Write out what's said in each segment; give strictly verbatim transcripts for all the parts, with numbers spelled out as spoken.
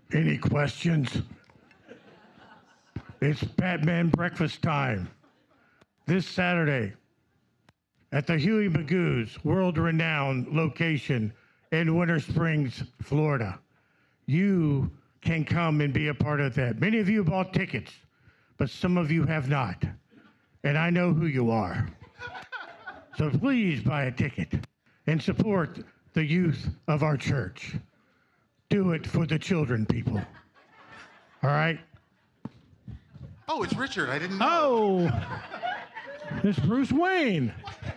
Any questions? It's Batman breakfast time. This Saturday at the Huey Magoo's world-renowned location in Winter Springs, Florida. You can come and be a part of that. Many of you bought tickets, but some of you have not. And I know who you are. So please buy a ticket and support the youth of our church. Do it for the children, people. All right? Oh, it's Richard. I didn't know. Oh, it's Bruce Wayne.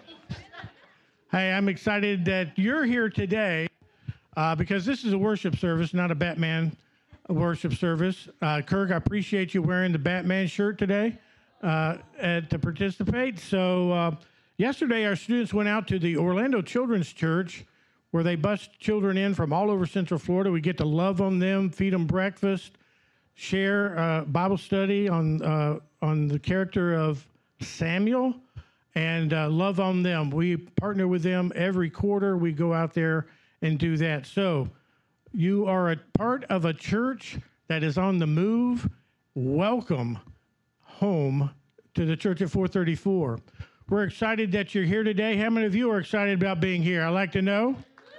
Hey, I'm excited that you're here today uh, because this is a worship service, not a Batman worship service. Uh, Kirk, I appreciate you wearing the Batman shirt today uh, and to participate. So uh, yesterday, our students went out to the Orlando Children's Church where they bus children in from all over Central Florida. We get to love on them, feed them breakfast, share uh, Bible study on uh, on the character of Samuel, and uh, love on them. We partner with them every quarter. We go out there and do that. So you are a part of a church that is on the move. Welcome home to the Church at four thirty-four. We're excited that you're here today. How many of you are excited about being here? I'd like to know.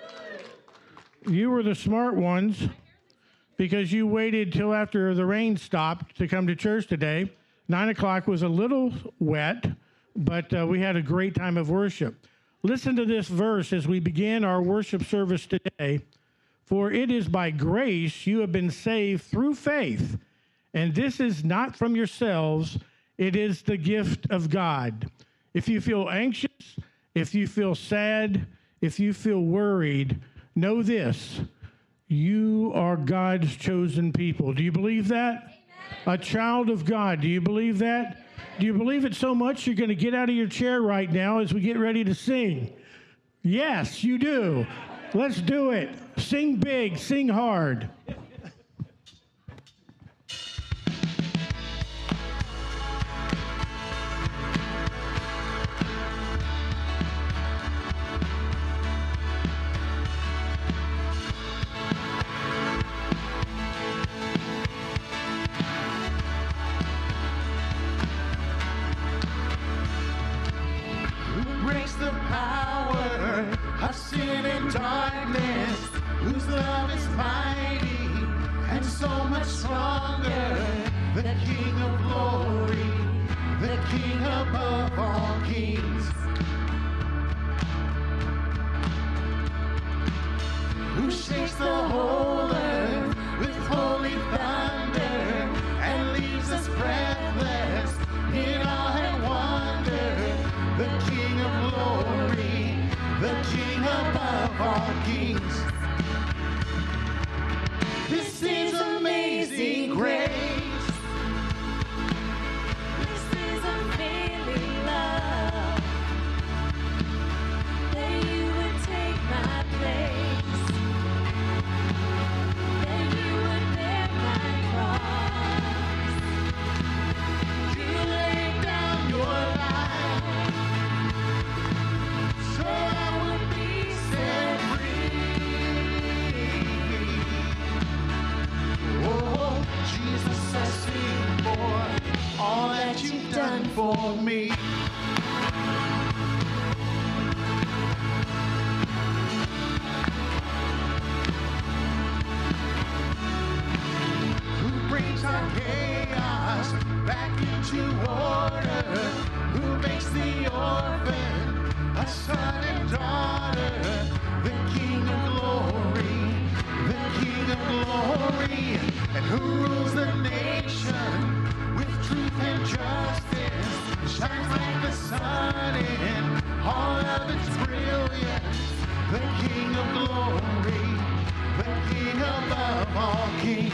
You were the smart ones because you waited till after the rain stopped to come to church today. Nine o'clock was a little wet, but uh, we had a great time of worship. Listen to this verse as we begin our worship service today. For it is by grace you have been saved through faith, and this is not from yourselves, it is the gift of God. If you feel anxious, if you feel sad, if you feel worried, know this, you are God's chosen people. Do you believe that? Amen. A child of God. Do you believe that? Do you believe it so much you're going to get out of your chair right now as we get ready to sing? Yes, you do. Let's do it. Sing big, sing hard. Sin and darkness, whose love is mighty and so much stronger. The King of glory, the King above all kings, who shakes the whole earth with holy thunder and leaves us breathless in awe and wonder. The King of glory, the King above all kings. This is amazing grace. This is unfailing love. That you would take my place. That you would bear my cross. You laid down your life so I would be set free. Oh, Jesus, I sing for all that you've done for me. Who brings our chaos back into order? Who makes the orphan a son and daughter? The King of glory, the King of glory, and who rules the nation with truth and justice, shines like the sun in all of its brilliance. The King of glory, the King above all kings.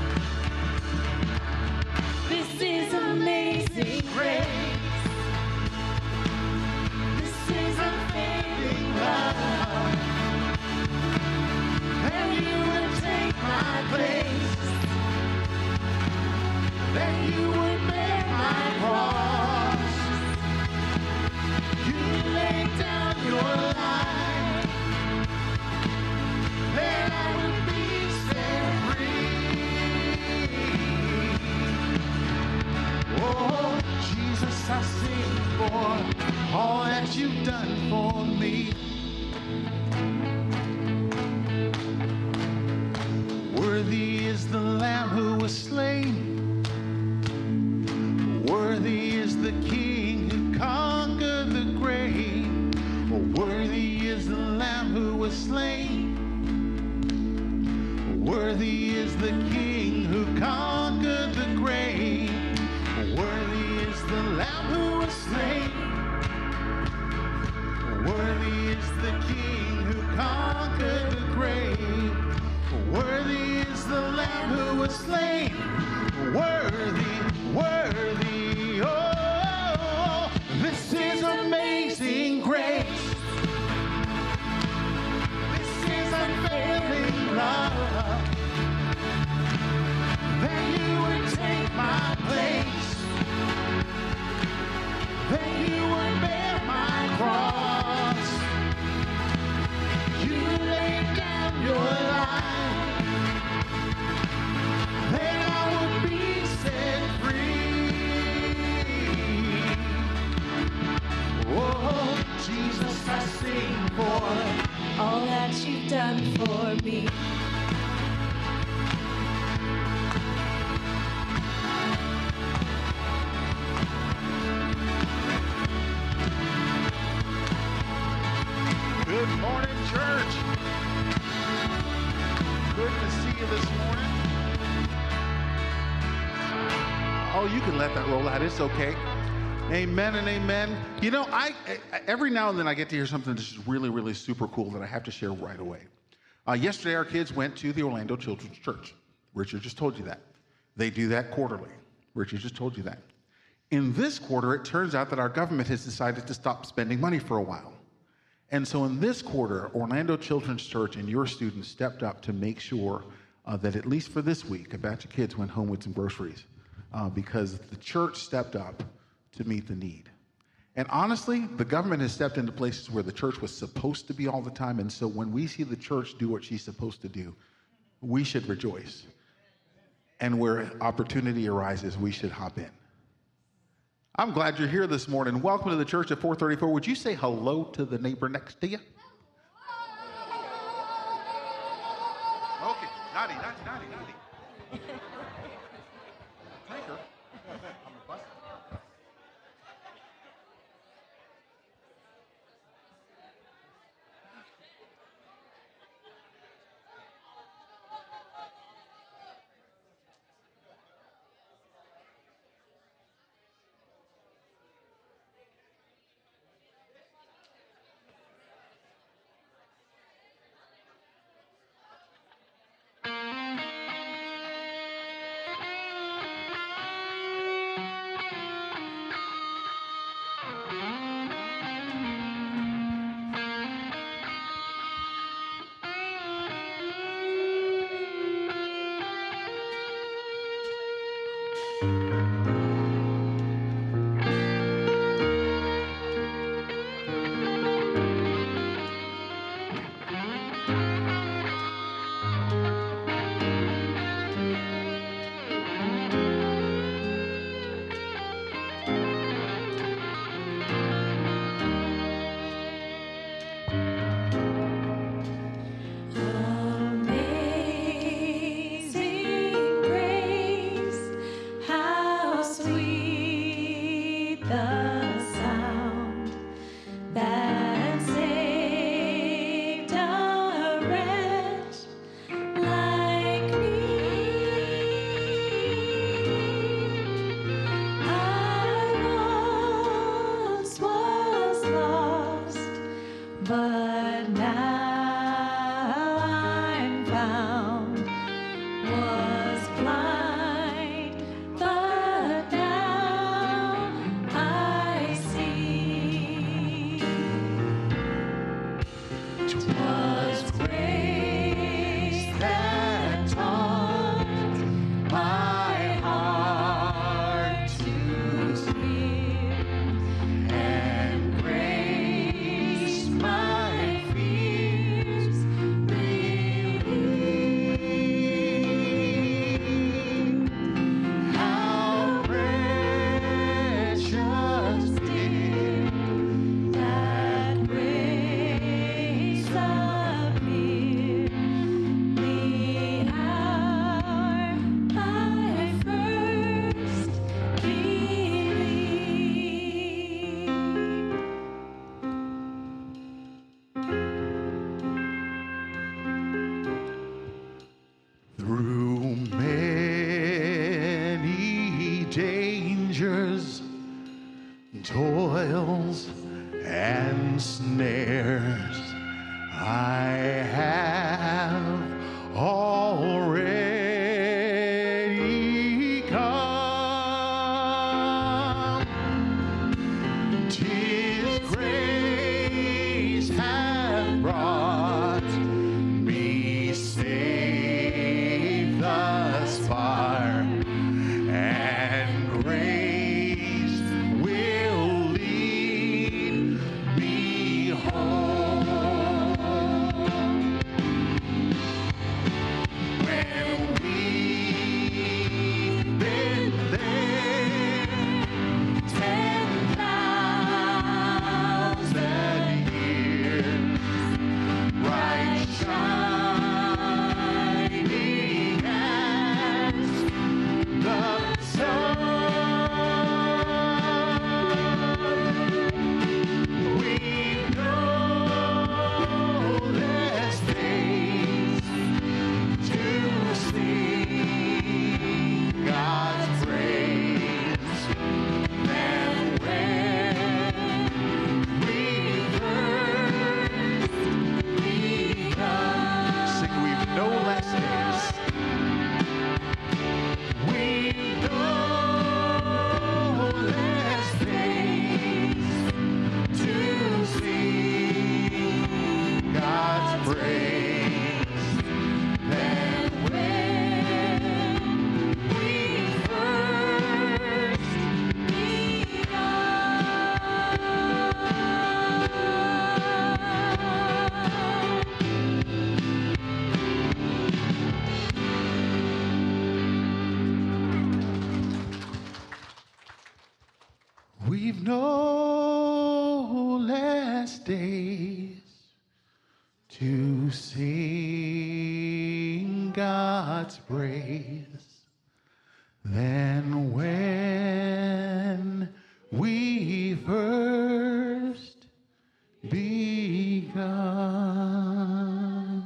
This is amazing grace. This is unfailing love. And you would take my place. That you would bear my cross. You laid down your is the Lamb who was slain. Worthy is the King who conquered the grave. Worthy is the Lamb who was slain. Worthy is the King who conquered the grave. Worthy is the Lamb who was slain. Worthy, worthy, oh, this is amazing grace. This is unfailing love. That you would take my place. That you would bear my cross. You laid down your life. Then I would be set free. Oh, Jesus, I sing for all that you've done for me. Good morning, church. Good to see you this morning. Oh, you can let that roll out. It's okay. Amen and amen. You know, I, I every now and then I get to hear something that's just really, really super cool that I have to share right away. Uh, yesterday, our kids went to the Orlando Children's Church. Richard just told you that. They do that quarterly. Richard just told you that. In this quarter, it turns out that our government has decided to stop spending money for a while. And so in this quarter, Orlando Children's Church and your students stepped up to make sure uh, that at least for this week, a batch of kids went home with some groceries uh, because the church stepped up to meet the need. And honestly, the government has stepped into places where the church was supposed to be all the time. And so when we see the church do what she's supposed to do, we should rejoice. And where opportunity arises, we should hop in. I'm glad you're here this morning. Welcome to the church at four thirty-four. Would you say hello to the neighbor next to you? Okay, naughty, naughty, naughty, naughty. Take her. I'm a bus. That grace appeared. snares I have already come. 'Tis grace hath brought me safe thus far, and grace will lead me home. When we've been there ten thousand years, bright shining as the sun, we know there's things to sing God's praise. And when we first begun, sing, we've no less days. We know less things to sing God's praise than when we first begun. We've no less days to sing God's praise than when we first begun.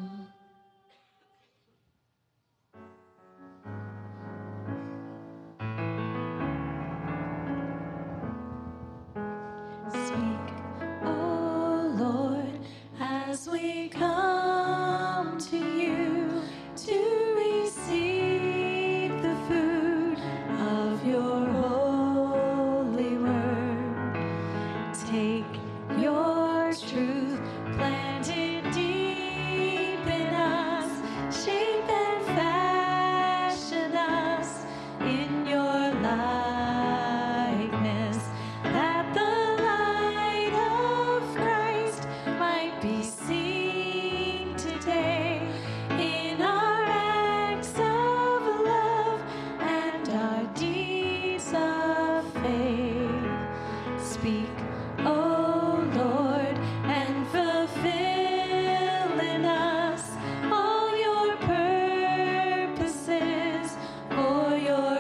Speak, O Lord, as we come to you to receive the food of your holy word. Take your truth, plant it deep in us, shape and fashion us in your likeness, that the light of Christ might be seen today in our acts of love and our deeds of faith. Speak, O Lord, and fulfill in us all your purposes for your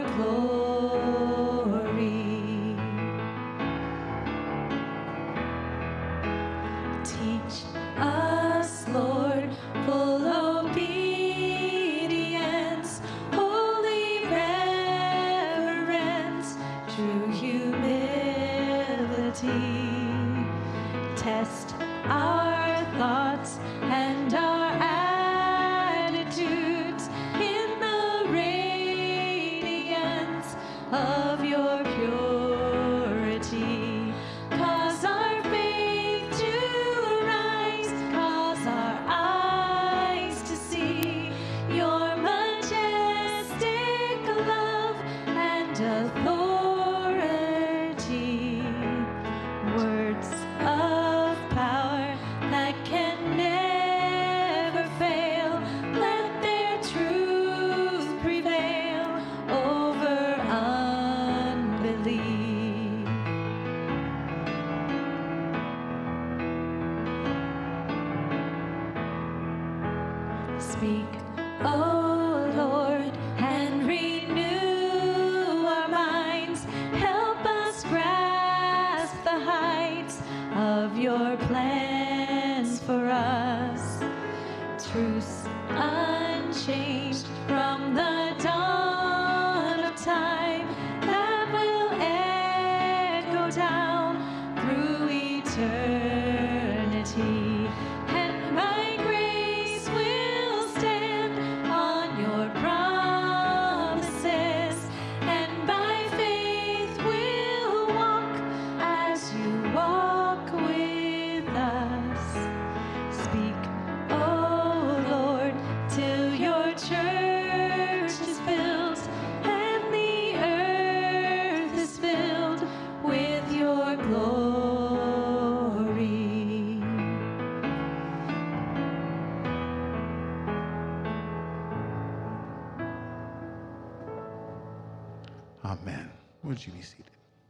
glory. Teach us, Lord, full obedience, holy reverence, true humility. Test our thoughts and our attitudes in the radiance of your purity. Cause our faith to rise, cause our eyes to see your majestic love and authority. Words of power that can never fail, let their truth prevail over unbelief. Speak, O Lord, and renew our minds. Help us grasp the heights of your plans for us. Truths unchanged from the dawn of time that will echo down through eternity. Amen. Would you be seated?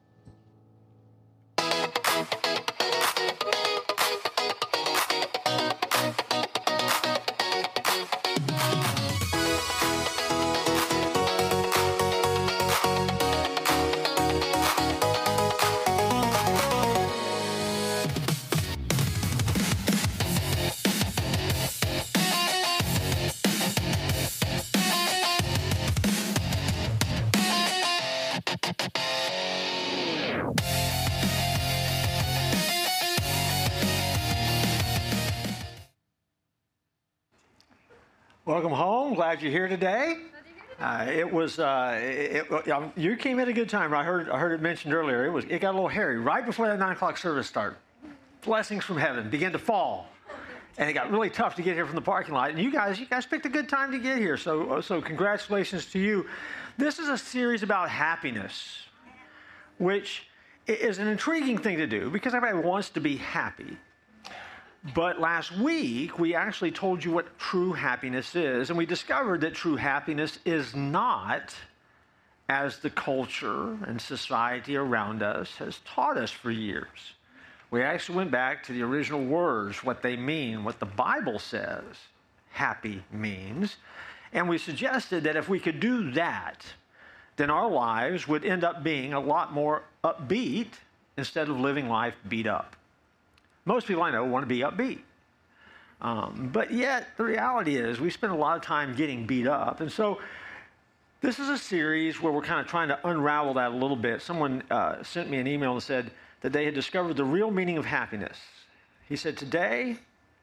Welcome home. Glad you're here today. Uh, it was uh, it, it, um, you came at a good time. I heard I heard it mentioned earlier. It was it got a little hairy right before that nine o'clock service started. Blessings from heaven began to fall, and it got really tough to get here from the parking lot. And you guys, you guys picked a good time to get here. So so congratulations to you. This is a series about happiness, which is an intriguing thing to do because everybody wants to be happy. But last week, we actually told you what true happiness is, and we discovered that true happiness is not as the culture and society around us has taught us for years. We actually went back to the original words, what they mean, what the Bible says happy means, and we suggested that if we could do that, then our lives would end up being a lot more upbeat instead of living life beat up. Most people I know want to be upbeat. Um, but yet, the reality is we spend a lot of time getting beat up. And so this is a series where we're kind of trying to unravel that a little bit. Someone uh, sent me an email and said that they had discovered the real meaning of happiness. He said, today,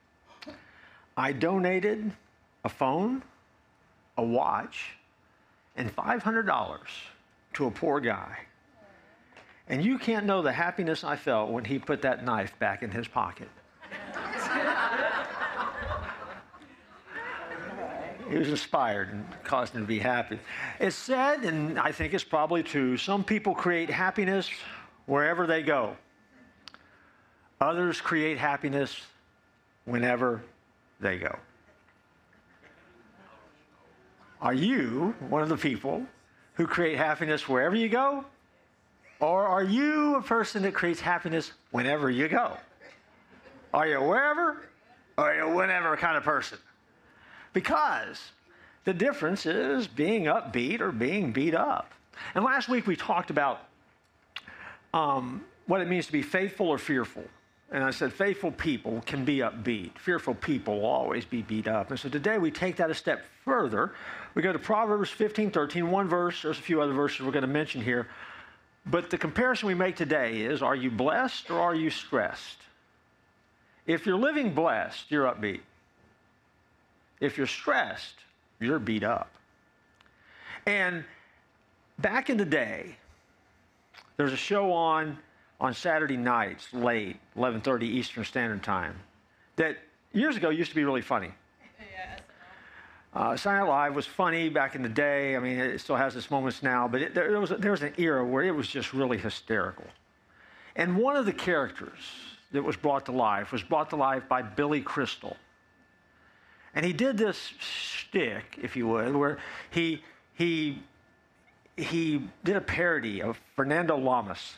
I donated a phone, a watch, and five hundred dollars to a poor guy. And you can't know the happiness I felt when he put that knife back in his pocket. He was inspired and caused him to be happy. It's said, and I think it's probably true, some people create happiness wherever they go. Others create happiness whenever they go. Are you one of the people who create happiness wherever you go? Or are you a person that creates happiness whenever you go? Are you wherever or are you whenever kind of person? Because the difference is being upbeat or being beat up. And last week we talked about um, what it means to be faithful or fearful. And I said faithful people can be upbeat. Fearful people will always be beat up. And so today we take that a step further. We go to Proverbs fifteen thirteen, one verse. There's a few other verses we're going to mention here. But the comparison we make today is, are you blessed or are you stressed? If you're living blessed, you're upbeat. If you're stressed, you're beat up. And back in the day, there's a show on on Saturday nights, late, eleven thirty Eastern Standard Time, that years ago used to be really funny. Uh, Saturday Night Live was funny back in the day. I mean, it still has its moments now, but it, there, was, there was an era where it was just really hysterical. And one of the characters that was brought to life was brought to life by Billy Crystal. And he did this shtick, if you would, where he, he, he did a parody of Fernando Lamas.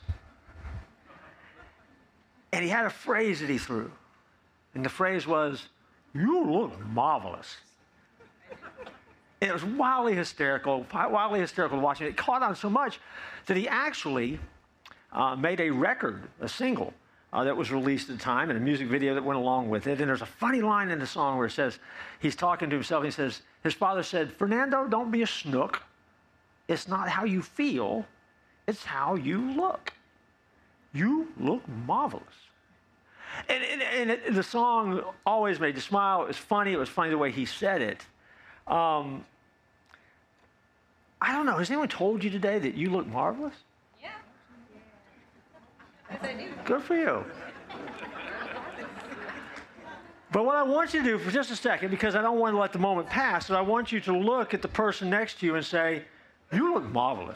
And he had a phrase that he threw. And the phrase was, "You look marvelous." And it was wildly hysterical, wildly hysterical to watch it. It caught on so much that he actually uh, made a record, a single, uh, that was released at the time, and a music video that went along with it. And there's a funny line in the song where it says, he's talking to himself, and he says, his father said, "Fernando, don't be a snook. It's not how you feel, it's how you look. You look marvelous." And, and, and it, the song always made you smile. It was funny. It was funny the way he said it. Um, I don't know. Has anyone told you today that you look marvelous? Yeah. Yes, I do. Good for you. But what I want you to do for just a second, because I don't want to let the moment pass, is I want you to look at the person next to you and say, "You look marvelous."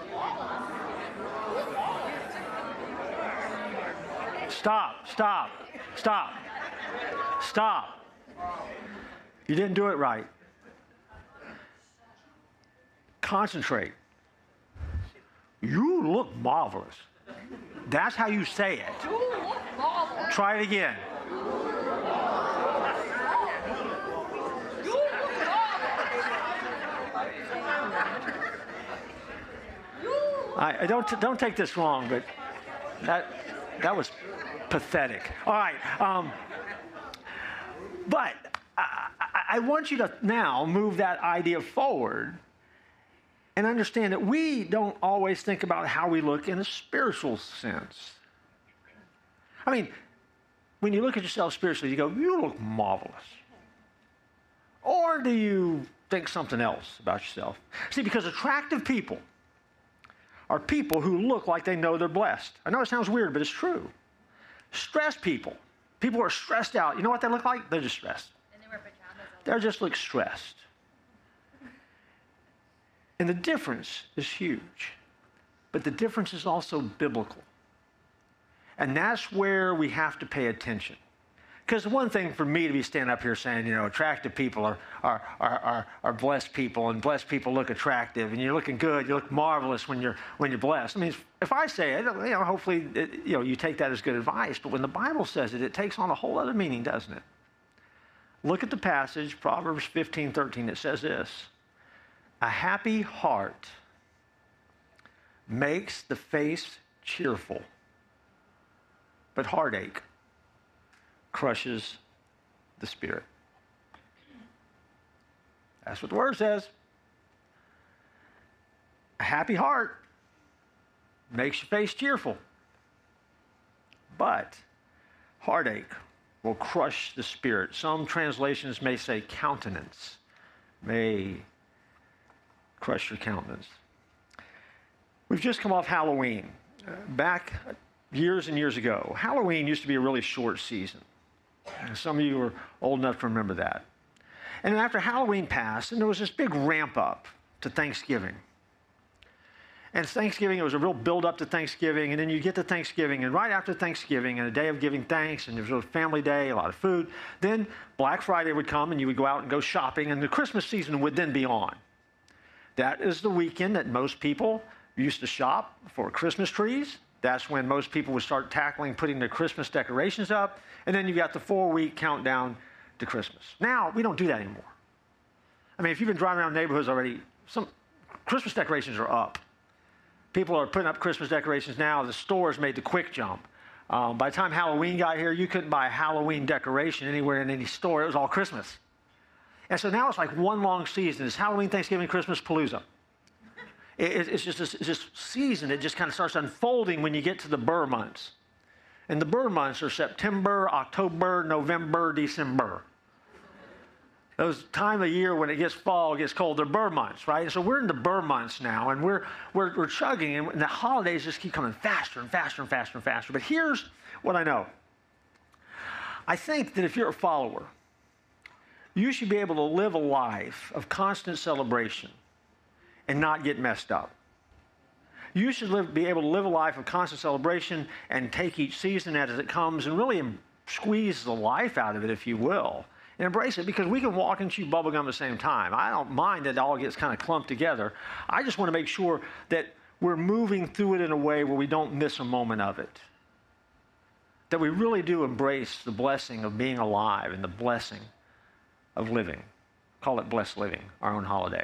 Stop, stop, stop, stop. You didn't do it right. Concentrate. You look marvelous. That's how you say it. You look marvelous. Try it again. You look marvelous. I, I don't don't take this wrong, but that that was pathetic. All right, um, but I, I, I want you to now move that idea forward and understand that we don't always think about how we look in a spiritual sense. I mean, when you look at yourself spiritually, you go, "You look marvelous," or do you think something else about yourself? See, because attractive people are people who look like they know they're blessed. I know it sounds weird, but it's true. Stressed people, people who are stressed out, you know what they look like? They're just stressed. And they wear pajamas all They just look stressed. And the difference is huge. But the difference is also biblical. And that's where we have to pay attention. Because one thing for me to be standing up here saying, you know, attractive people are, are, are, are, are blessed people, and blessed people look attractive, and you're looking good, you look marvelous when you're, when you're blessed. I mean, if I say it, you know, hopefully, it, you know, you take that as good advice. But when the Bible says it, it takes on a whole other meaning, doesn't it? Look at the passage, Proverbs fifteen thirteen. It says this: a happy heart makes the face cheerful, but heartache crushes the spirit. That's what the word says. A happy heart makes your face cheerful, but heartache will crush the spirit. Some translations may say countenance may crush your countenance. We've just come off Halloween. Uh, back years and years ago, Halloween used to be a really short season. And some of you are old enough to remember that. And then after Halloween passed, and there was this big ramp up to Thanksgiving. And Thanksgiving, it was a real build up to Thanksgiving, and then you get to Thanksgiving, and right after Thanksgiving, and a day of giving thanks, and there was a family day, a lot of food, then Black Friday would come, and you would go out and go shopping, and the Christmas season would then be on. That is the weekend that most people used to shop for Christmas trees. That's when most people would start tackling putting their Christmas decorations up. And then you got the four-week countdown to Christmas. Now, we don't do that anymore. I mean, if you've been driving around neighborhoods already, some Christmas decorations are up. People are putting up Christmas decorations now. The stores made the quick jump. Um, by the time Halloween got here, you couldn't buy a Halloween decoration anywhere in any store. It was all Christmas. And so now it's like one long season. It's Halloween, Thanksgiving, Christmas, Palooza. It, it's just this, it's this season. It just kind of starts unfolding when you get to the Burr months. And the Burr months are September, October, November, December. Those time of year when it gets fall, it gets cold, they're Burr months, right? And so we're in the Burr months now, and we're, we're, we're chugging, and the holidays just keep coming faster and faster and faster and faster. But here's what I know. I think that if you're a follower, you should be able to live a life of constant celebration and not get messed up. You should live, be able to live a life of constant celebration and take each season as it comes and really squeeze the life out of it, if you will, and embrace it, because we can walk and chew bubblegum at the same time. I don't mind that it all gets kind of clumped together. I just want to make sure that we're moving through it in a way where we don't miss a moment of it, that we really do embrace the blessing of being alive and the blessing of living. Call it blessed living, our own holiday.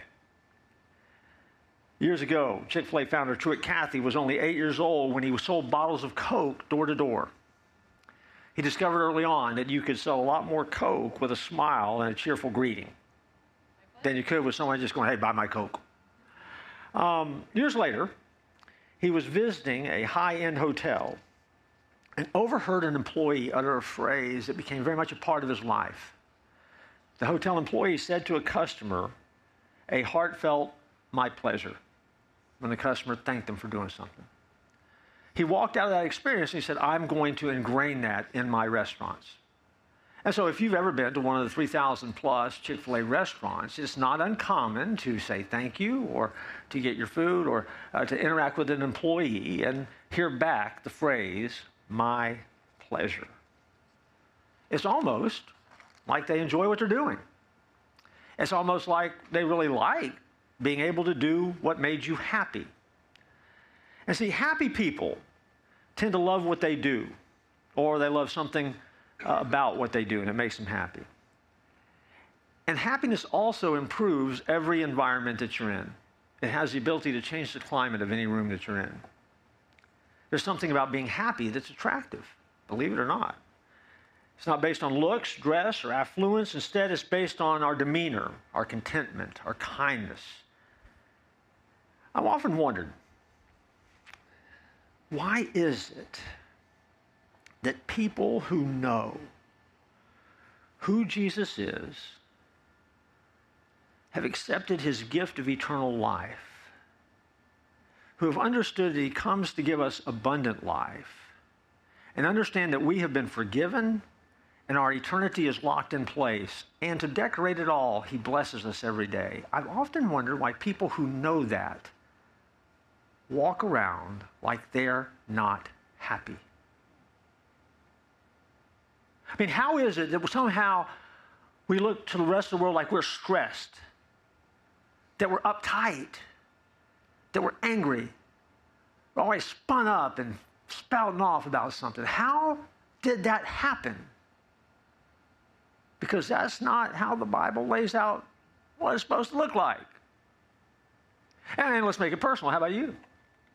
Years ago, Chick-fil-A founder Truett Cathy was only eight years old when he sold bottles of Coke door to door. He discovered early on that you could sell a lot more Coke with a smile and a cheerful greeting than you could with someone just going, hey, buy my Coke. Um, years later, he was visiting a high-end hotel and overheard an employee utter a phrase that became very much a part of his life. The hotel employee said to a customer, a heartfelt, my pleasure, when the customer thanked him for doing something. He walked out of that experience and he said, I'm going to ingrain that in my restaurants. And so if you've ever been to one of the three thousand plus Chick-fil-A restaurants, it's not uncommon to say thank you or to get your food or uh, to interact with an employee and hear back the phrase, my pleasure. It's almost like they enjoy what they're doing. It's almost like they really like being able to do what made you happy. And see, happy people tend to love what they do, or they love something uh, about what they do, and it makes them happy. And happiness also improves every environment that you're in. It has the ability to change the climate of any room that you're in. There's something about being happy that's attractive, believe it or not. It's not based on looks, dress, or affluence. Instead, it's based on our demeanor, our contentment, our kindness. I've often wondered, why is it that people who know who Jesus is have accepted his gift of eternal life, who have understood that he comes to give us abundant life, and understand that we have been forgiven and our eternity is locked in place, and to decorate it all, he blesses us every day. I've often wondered why people who know that walk around like they're not happy. I mean, how is it that somehow we look to the rest of the world like we're stressed, that we're uptight, that we're angry, we're always spun up and spouting off about something? How did that happen? Because that's not how the Bible lays out what it's supposed to look like. And let's make it personal. How about you?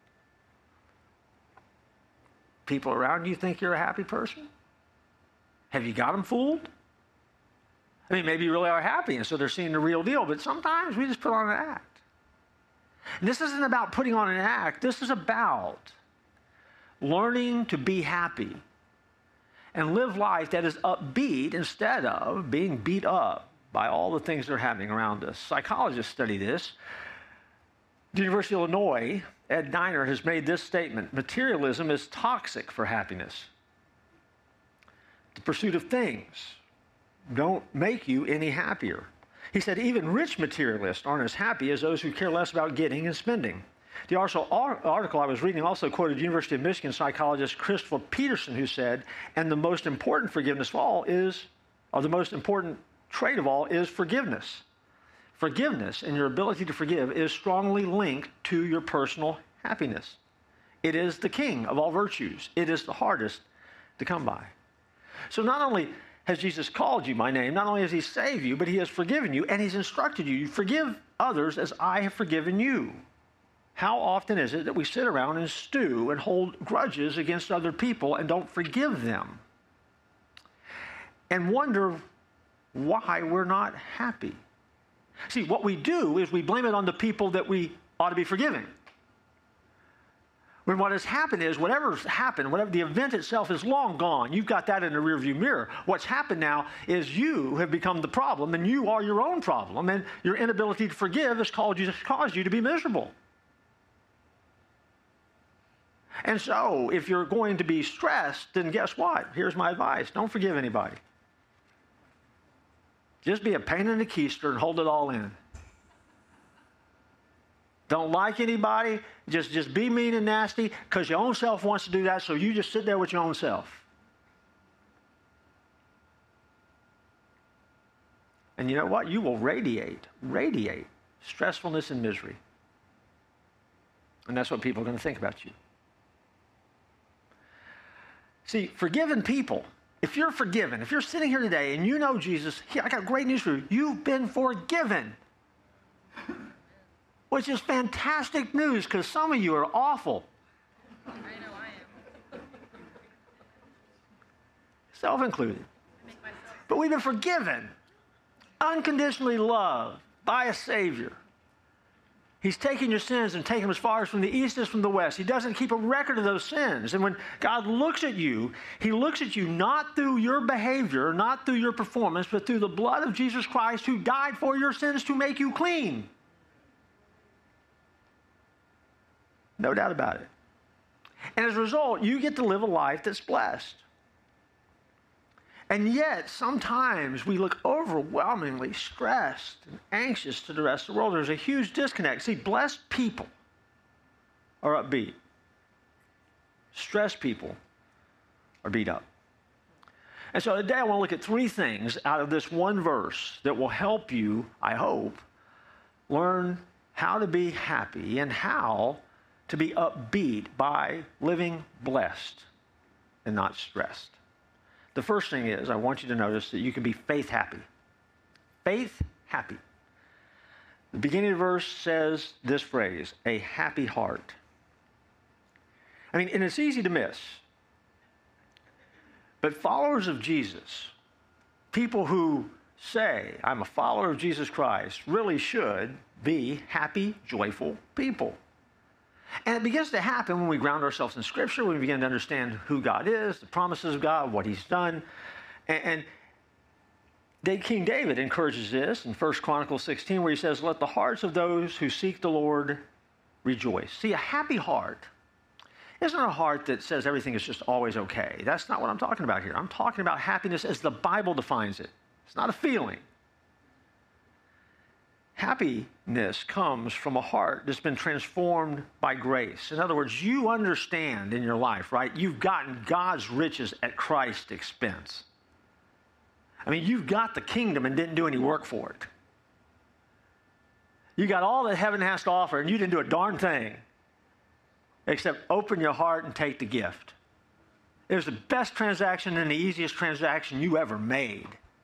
People around you think you're a happy person? Have you got them fooled? I mean, maybe you really are happy, and so they're seeing the real deal, but sometimes we just put on an act. And this isn't about putting on an act. This is about learning to be happy and live life that is upbeat instead of being beat up by all the things that are happening around us. Psychologists study this. The University of Illinois, Ed Diner, has made this statement: materialism is toxic for happiness. The pursuit of things don't make you any happier. He said even rich materialists aren't as happy as those who care less about getting and spending. The article I was reading also quoted University of Michigan psychologist Christopher Peterson, who said, and the most important forgiveness of all is, or the most important trait of all is forgiveness. Forgiveness and your ability to forgive is strongly linked to your personal happiness. It is the king of all virtues. It is the hardest to come by. So not only has Jesus called you by name, not only has he saved you, but he has forgiven you, and he's instructed you, forgive others as I have forgiven you. How often is it that we sit around and stew and hold grudges against other people and don't forgive them? And wonder why we're not happy. See, what we do is we blame it on the people that we ought to be forgiving. When what has happened is, whatever's happened, whatever the event itself is long gone. You've got that in the rearview mirror. What's happened now is you have become the problem, and you are your own problem, and your inability to forgive has caused you, caused you to be miserable. And so, if you're going to be stressed, then guess what? Here's my advice. Don't forgive anybody. Just be a pain in the keister and hold it all in. Don't like anybody. Just, just be mean and nasty because your own self wants to do that, so you just sit there with your own self. And you know what? You will radiate, radiate stressfulness and misery. And that's what people are going to think about you. See, forgiven people, if you're forgiven, if you're sitting here today and you know Jesus, here, I got great news for you. You've been forgiven. Which is fantastic news because some of you are awful. I know I am. Self-included. I make myself. But we've been forgiven, unconditionally loved by a Savior. He's taken your sins and taken them as far as from the east as from the west. He doesn't keep a record of those sins. And when God looks at you, he looks at you not through your behavior, not through your performance, but through the blood of Jesus Christ who died for your sins to make you clean. No doubt about it. And as a result, you get to live a life that's blessed. And yet, sometimes we look overwhelmingly stressed and anxious to the rest of the world. There's a huge disconnect. See, blessed people are upbeat. Stressed people are beat up. And so today I want to look at three things out of this one verse that will help you, I hope, learn how to be happy and how to be upbeat by living blessed and not stressed. The first thing is, I want you to notice that you can be faith happy. Faith happy. The beginning of the verse says this phrase, a happy heart. I mean, and it's easy to miss. But followers of Jesus, people who say, I'm a follower of Jesus Christ, really should be happy, joyful people. And it begins to happen when we ground ourselves in Scripture, when we begin to understand who God is, the promises of God, what He's done. And, and King David encourages this in First Chronicles sixteen, where he says, let the hearts of those who seek the Lord rejoice. See, a happy heart isn't a heart that says everything is just always okay. That's not what I'm talking about here. I'm talking about happiness as the Bible defines it. It's not a feeling. Happiness comes from a heart that's been transformed by grace. In other words, you understand in your life, right? You've gotten God's riches at Christ's expense. I mean, you've got the kingdom and didn't do any work for it. You got all that heaven has to offer and you didn't do a darn thing except open your heart and take the gift. It was the best transaction and the easiest transaction you ever made.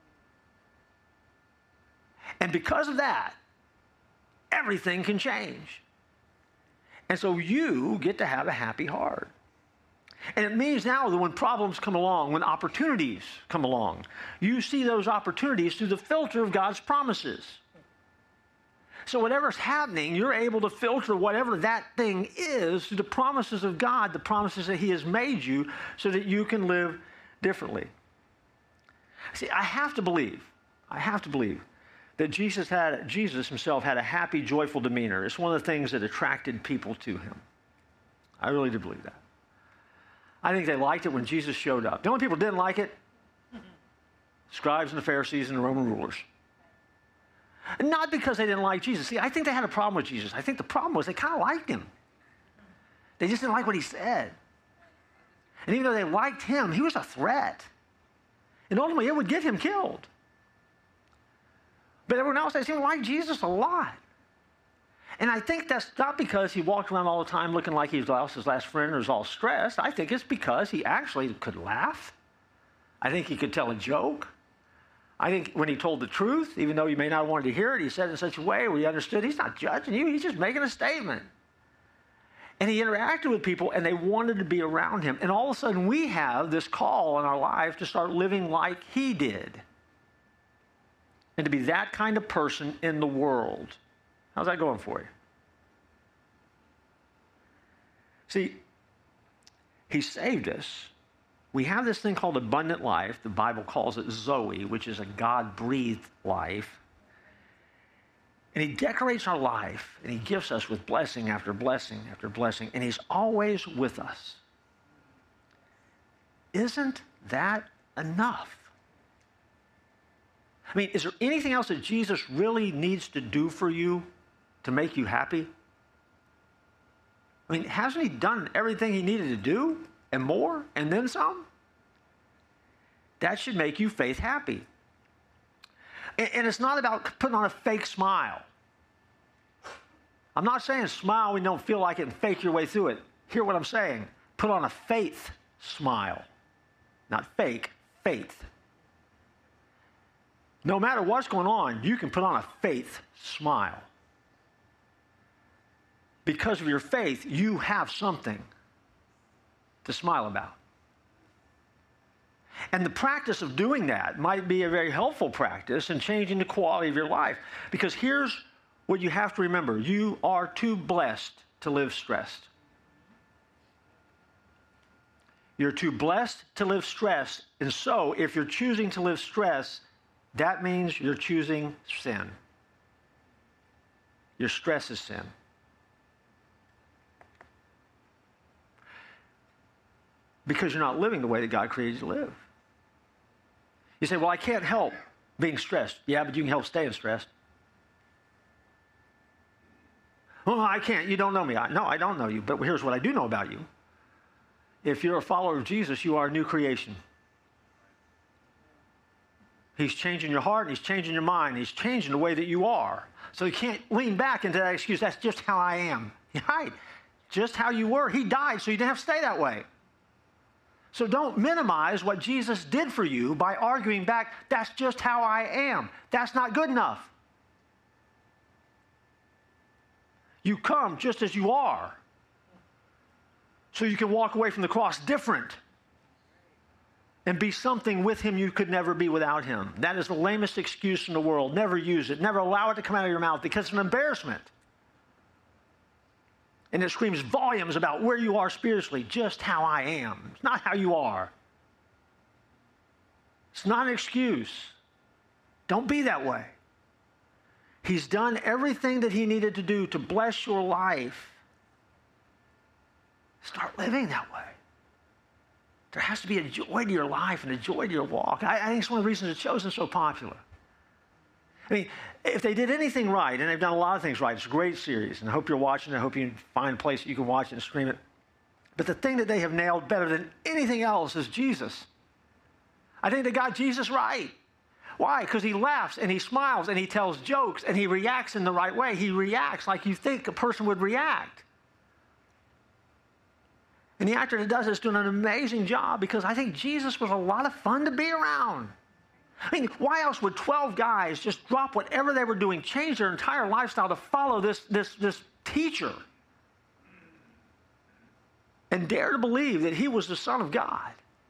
And because of that, everything can change. And so you get to have a happy heart. And it means now that when problems come along, when opportunities come along, you see those opportunities through the filter of God's promises. So whatever's happening, you're able to filter whatever that thing is through the promises of God, the promises that He has made you, so that you can live differently. See, I have to believe, I have to believe that Jesus had, Jesus himself had a happy, joyful demeanor. It's one of the things that attracted people to him. I really do believe that. I think they liked it when Jesus showed up. The only people who didn't like it, scribes and the Pharisees and the Roman rulers. And not because they didn't like Jesus. See, I think they had a problem with Jesus. I think the problem was they kind of liked him. They just didn't like what he said. And even though they liked him, he was a threat. And ultimately, it would get him killed. But everyone else, they seemed to like Jesus a lot. And I think that's not because he walked around all the time looking like he lost his last friend or was all stressed. I think it's because he actually could laugh. I think he could tell a joke. I think when he told the truth, even though you may not want to hear it, he said it in such a way where you understood he's not judging you, he's just making a statement. And he interacted with people, and they wanted to be around him. And all of a sudden, we have this call in our life to start living like he did. And to be that kind of person in the world. How's that going for you? See, he saved us. We have this thing called abundant life. The Bible calls it Zoe, which is a God-breathed life. And he decorates our life, and he gifts us with blessing after blessing after blessing, and he's always with us. Isn't that enough? I mean, is there anything else that Jesus really needs to do for you to make you happy? I mean, hasn't he done everything he needed to do and more and then some? That should make you faith happy. And, and it's not about putting on a fake smile. I'm not saying smile when you don't feel like it and fake your way through it. Hear what I'm saying. Put on a faith smile. Not fake, faith. No matter what's going on, you can put on a faith smile. Because of your faith, you have something to smile about. And the practice of doing that might be a very helpful practice in changing the quality of your life. Because here's what you have to remember. You are too blessed to live stressed. You're too blessed to live stressed. And so, if you're choosing to live stressed, that means you're choosing sin. Your stress is sin. Because you're not living the way that God created you to live. You say, well, I can't help being stressed. Yeah, but you can help staying stressed. Oh, I can't. You don't know me. I, no, I don't know you. But here's what I do know about you. If you're a follower of Jesus, you are a new creation. He's changing your heart, and he's changing your mind. He's changing the way that you are. So you can't lean back into that excuse. That's just how I am. Right. just how you were. He died so you didn't have to stay that way. So don't minimize what Jesus did for you by arguing back, that's just how I am. That's not good enough. You come just as you are, so you can walk away from the cross different and be something with him you could never be without him. That is the lamest excuse in the world. Never use it. Never allow it to come out of your mouth because it's an embarrassment. And it screams volumes about where you are spiritually, just how I am. It's not how you are. It's not an excuse. Don't be that way. He's done everything that he needed to do to bless your life. Start living that way. There has to be a joy to your life and a joy to your walk. I, I think it's one of the reasons The Chosen's so popular. I mean, if they did anything right, and they've done a lot of things right, it's a great series, and I hope you're watching it. I hope you find a place that you can watch it and stream it. But the thing that they have nailed better than anything else is Jesus. I think they got Jesus right. Why? Because he laughs, and he smiles, and he tells jokes, and he reacts in the right way. He reacts like you think a person would react. And the actor that does it is doing an amazing job because I think Jesus was a lot of fun to be around. I mean, why else would twelve guys just drop whatever they were doing, change their entire lifestyle to follow this, this, this teacher and dare to believe that he was the Son of God?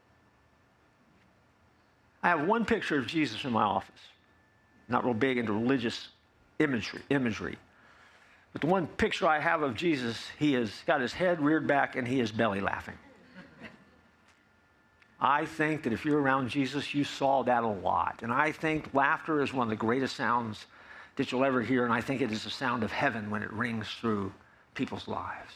I have one picture of Jesus in my office. Not real big into religious imagery, imagery. But the one picture I have of Jesus, he has got his head reared back and he is belly laughing. I think that if you're around Jesus, you saw that a lot. And I think laughter is one of the greatest sounds that you'll ever hear. And I think it is the sound of heaven when it rings through people's lives.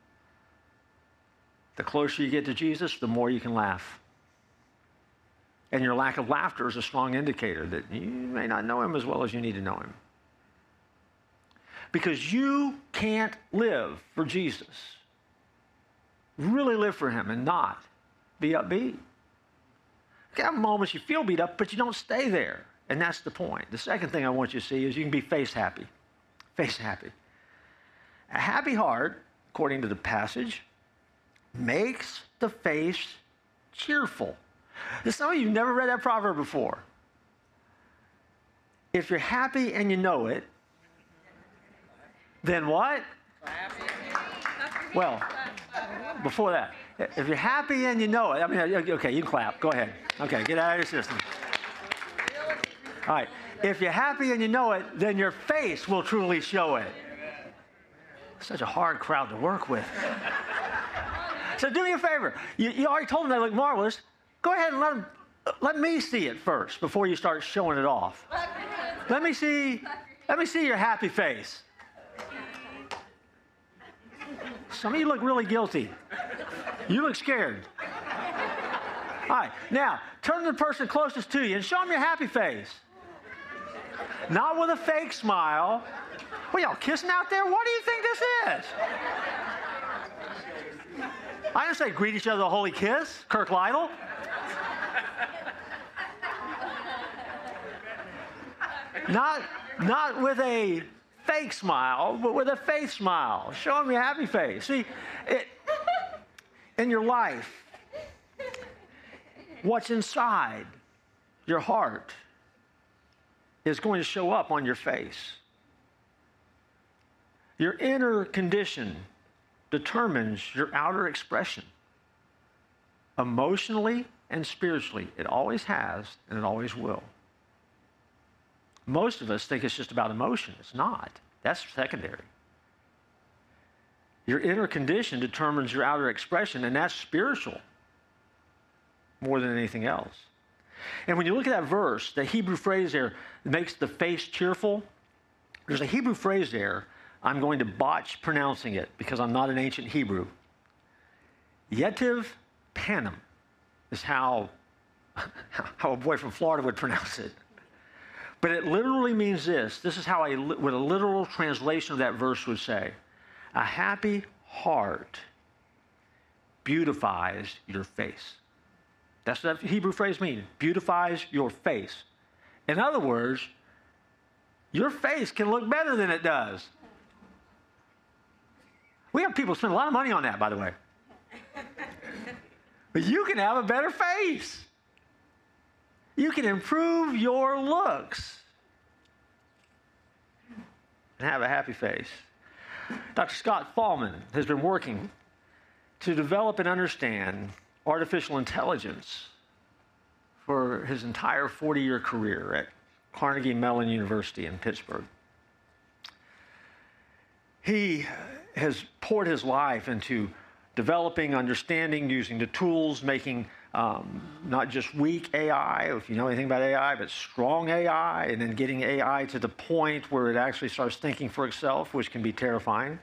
The closer you get to Jesus, the more you can laugh. And your lack of laughter is a strong indicator that you may not know him as well as you need to know him. Because you can't live for Jesus, really live for him and not be upbeat. You have moments you feel beat up, but you don't stay there. And that's the point. The second thing I want you to see is you can be face happy. Face happy. A happy heart, according to the passage, makes the face cheerful. Some of you have never read that proverb before. If you're happy and you know it, then what? Well, before that, if you're happy and you know it, I mean, okay, you can clap. Go ahead. Okay, get out of your system. All right. If you're happy and you know it, then your face will truly show it. Such a hard crowd to work with. So do me a favor. You, you already told them they look marvelous. Go ahead and let them, let me see it first before you start showing it off. Let me see, let me see your happy face. Some of you look really guilty. You look scared. All right, now, turn to the person closest to you and show them your happy face. Not with a fake smile. What, y'all kissing out there? What do you think this is? I didn't say greet each other with a holy kiss, Kirk Lytle. Not, not with a fake smile, but with a faith smile. Show them your happy face. See, it, in your life, what's inside your heart is going to show up on your face. Your inner condition determines your outer expression. Emotionally and spiritually, it always has and it always will. Most of us think it's just about emotion. It's not. That's secondary. Your inner condition determines your outer expression, and that's spiritual more than anything else. And when you look at that verse, the Hebrew phrase there makes the face cheerful. There's a Hebrew phrase there. I'm going to botch pronouncing it because I'm not an ancient Hebrew. Yetiv panim is how, how a boy from Florida would pronounce it. But it literally means this. This is how a, what a literal translation of that verse would say. A happy heart beautifies your face. That's what that Hebrew phrase means. Beautifies your face. In other words, your face can look better than it does. We have people spend a lot of money on that, by the way. But you can have a better face. You can improve your looks and have a happy face. Doctor Scott Fallman has been working to develop and understand artificial intelligence for his entire forty-year career at Carnegie Mellon University in Pittsburgh. He has poured his life into developing, understanding, using the tools, making um, not just weak A I, if you know anything about A I, but strong A I, and then getting A I to the point where it actually starts thinking for itself, which can be terrifying.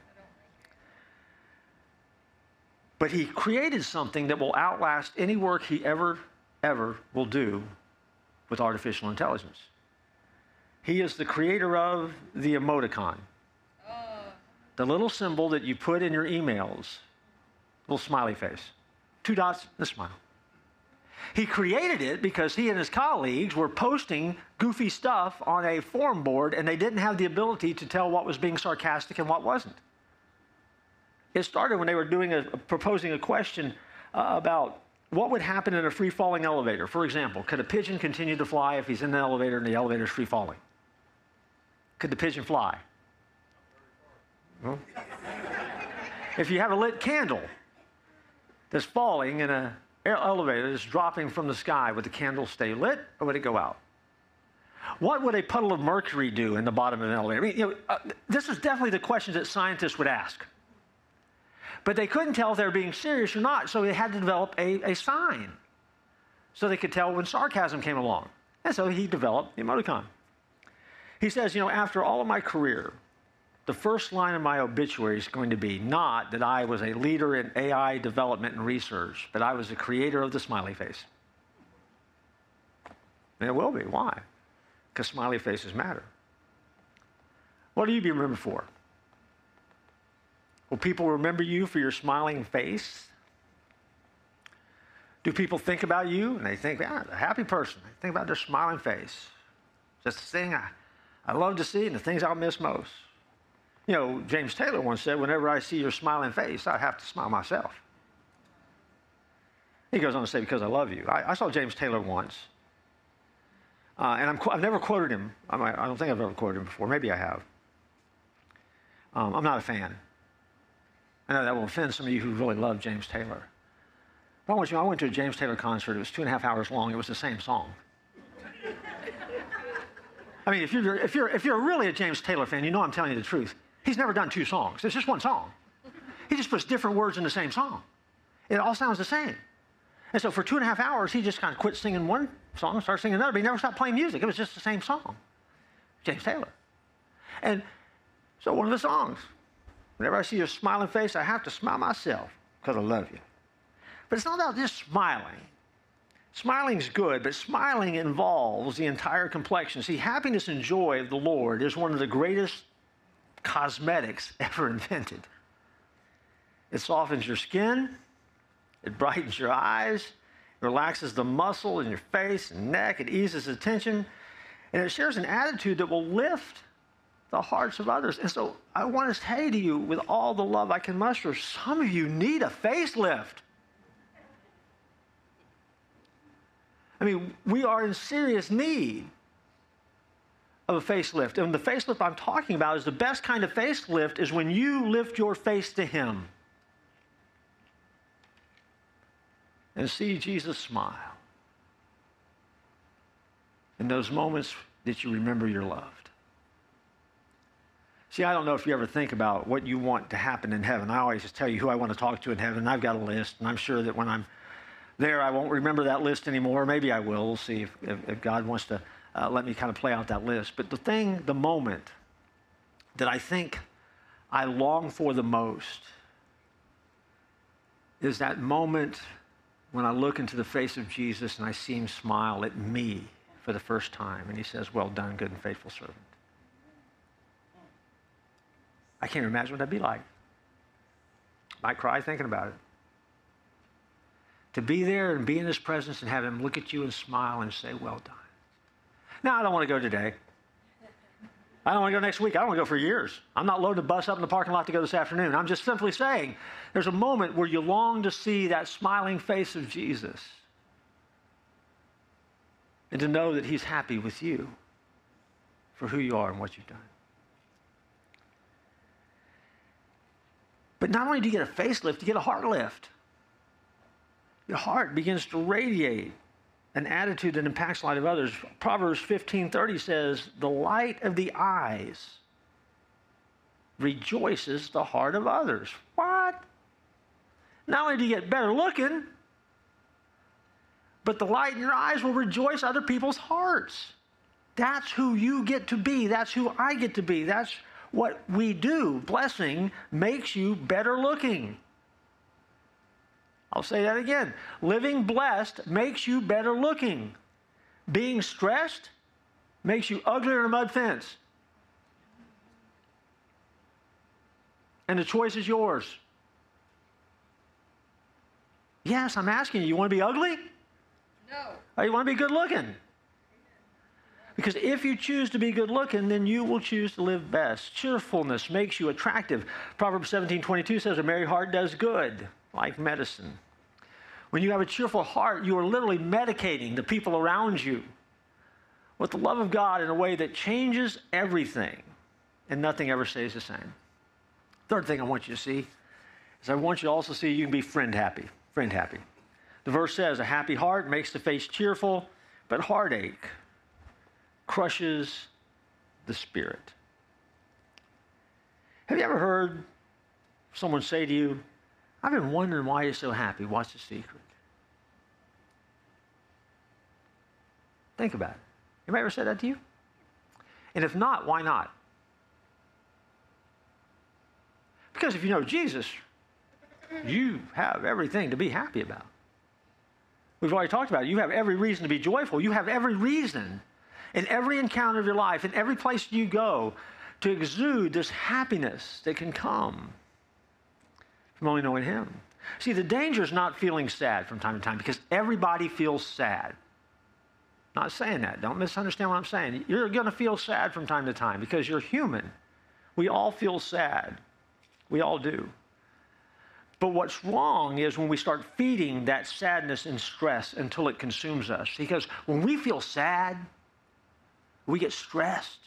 But he created something that will outlast any work he ever, ever will do with artificial intelligence. He is the creator of the emoticon. The little symbol that you put in your emails, little smiley face, two dots and a smile. He created it because he and his colleagues were posting goofy stuff on a forum board, and they didn't have the ability to tell what was being sarcastic and what wasn't. It started when they were doing a, proposing a question uh, about what would happen in a free-falling elevator. For example, could a pigeon continue to fly if he's in the elevator and the elevator is free-falling? Could the pigeon fly? Well, if you have a lit candle that's falling in an elevator that's dropping from the sky, would the candle stay lit or would it go out? What would a puddle of mercury do in the bottom of an elevator? I mean, you know, uh, this is definitely the questions that scientists would ask. But they couldn't tell if they were being serious or not, so they had to develop a, a sign so they could tell when sarcasm came along. And so he developed the emoticon. He says, you know, after all of my career, the first line of my obituary is going to be not that I was a leader in A I development and research, but I was the creator of the smiley face. And it will be. Why? Because smiley faces matter. What do you be remembered for? Will people remember you for your smiling face? Do people think about you and they think, yeah, a happy person? They think about their smiling face. That's the thing I, I love to see and the things I'll miss most. You know, James Taylor once said, whenever I see your smiling face, I have to smile myself. He goes on to say, because I love you. I, I saw James Taylor once. Uh, and I'm, I've never quoted him. I, might, I don't think I've ever quoted him before. Maybe I have. Um, I'm not a fan. I know that will offend some of you who really love James Taylor. But I want you to know, I went to a James Taylor concert. It was two and a half hours long. It was the same song. I mean, if you're, if, you're, if you're really a James Taylor fan, you know I'm telling you the truth. He's never done two songs. It's just one song. He just puts different words in the same song. It all sounds the same. And so for two and a half hours, he just kind of quit singing one song and started singing another, but he never stopped playing music. It was just the same song. James Taylor. And so one of the songs, whenever I see your smiling face, I have to smile myself because I love you. But it's not about just smiling. Smiling's good, but smiling involves the entire complexion. See, happiness and joy of the Lord is one of the greatest cosmetics ever invented. It softens your skin, it brightens your eyes, it relaxes the muscle in your face and neck, it eases the tension, and it shares an attitude that will lift the hearts of others. And so I want to say to you, with all the love I can muster, some of you need a facelift. I mean, we are in serious need of a facelift. And the facelift I'm talking about is the best kind of facelift is when you lift your face to Him and see Jesus smile in those moments that you remember you're loved. See, I don't know if you ever think about what you want to happen in heaven. I always just tell you who I want to talk to in heaven. I've got a list, and I'm sure that when I'm there, I won't remember that list anymore. Maybe I will. We'll see if, if, if God wants to Uh, let me kind of play out that list. But the thing, the moment that I think I long for the most is that moment when I look into the face of Jesus and I see Him smile at me for the first time. And He says, well done, good and faithful servant. I can't imagine what that'd be like. I might cry thinking about it. To be there and be in His presence and have Him look at you and smile and say, well done. Now, I don't want to go today. I don't want to go next week. I don't want to go for years. I'm not loading a bus up in the parking lot to go this afternoon. I'm just simply saying there's a moment where you long to see that smiling face of Jesus and to know that he's happy with you for who you are and what you've done. But not only do you get a facelift, you get a heart lift. Your heart begins to radiate an attitude that impacts the light of others. Proverbs fifteen thirty says, the light of the eyes rejoices the heart of others. What? Not only do you get better looking, but the light in your eyes will rejoice other people's hearts. That's who you get to be. That's who I get to be. That's what we do. Blessing makes you better looking. I'll say that again. Living blessed makes you better looking. Being stressed makes you uglier than a mud fence. And the choice is yours. Yes, I'm asking you, you want to be ugly? No. Or you want to be good looking? Because if you choose to be good looking, then you will choose to live best. Cheerfulness makes you attractive. Proverbs seventeen twenty-two says, a merry heart does good, like medicine. When you have a cheerful heart, you are literally medicating the people around you with the love of God in a way that changes everything, and nothing ever stays the same. Third thing I want you to see is I want you to also see you can be friend happy. Friend happy. The verse says, a happy heart makes the face cheerful, but heartache crushes the spirit. Have you ever heard someone say to you, I've been wondering why you're so happy. What's the secret? Think about it. Anybody ever said that to you? And if not, why not? Because if you know Jesus, you have everything to be happy about. We've already talked about it. You have every reason to be joyful. You have every reason in every encounter of your life, in every place you go, to exude this happiness that can come from only knowing him. See, the danger is not feeling sad from time to time, because everybody feels sad. Not saying that. Don't misunderstand what I'm saying. You're going to feel sad from time to time because you're human. We all feel sad. We all do. But what's wrong is when we start feeding that sadness and stress until it consumes us. Because when we feel sad, we get stressed.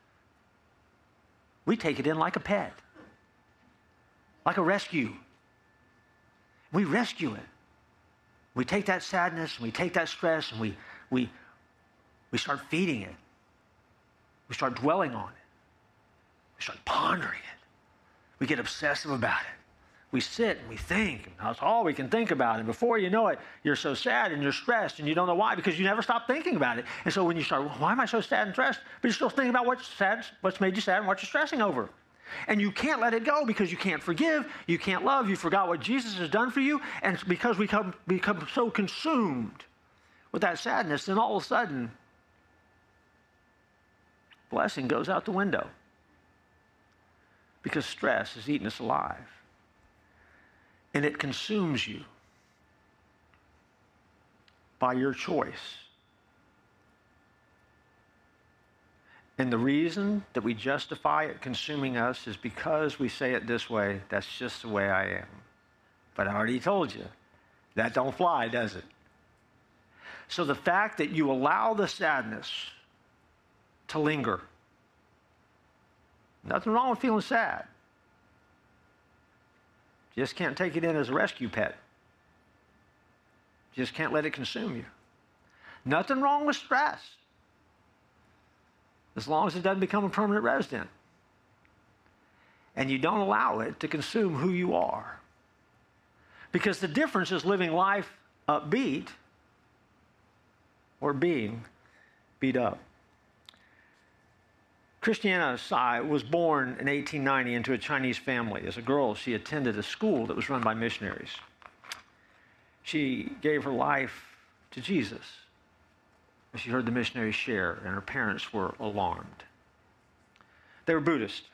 We take it in like a pet, like a rescue. We rescue it. We take that sadness, and we take that stress, and we, we, we start feeding it. We start dwelling on it. We start pondering it. We get obsessive about it. We sit and we think, and that's all we can think about. And before you know it, you're so sad and you're stressed, and you don't know why, because you never stop thinking about it. And so when you start, why am I so sad and stressed? But you're still thinking about what's sad, what's made you sad, and what you're stressing over. And you can't let it go because you can't forgive, you can't love, you forgot what Jesus has done for you, and because we become, become so consumed with that sadness, then all of a sudden, blessing goes out the window because stress has eaten us alive. And it consumes you by your choice. And the reason that we justify it consuming us is because we say it this way, that's just the way I am. But I already told you, that don't fly, does it? So the fact that you allow the sadness to linger, nothing wrong with feeling sad. Just can't take it in as a rescue pet. Just can't let it consume you. Nothing wrong with stress, as long as it doesn't become a permanent resident. And you don't allow it to consume who you are. Because the difference is living life upbeat or being beat up. Christiana Tsai was born in eighteen ninety into a Chinese family. As a girl, she attended a school that was run by missionaries. She gave her life to Jesus as she heard the missionaries share, and her parents were alarmed. They were Buddhist.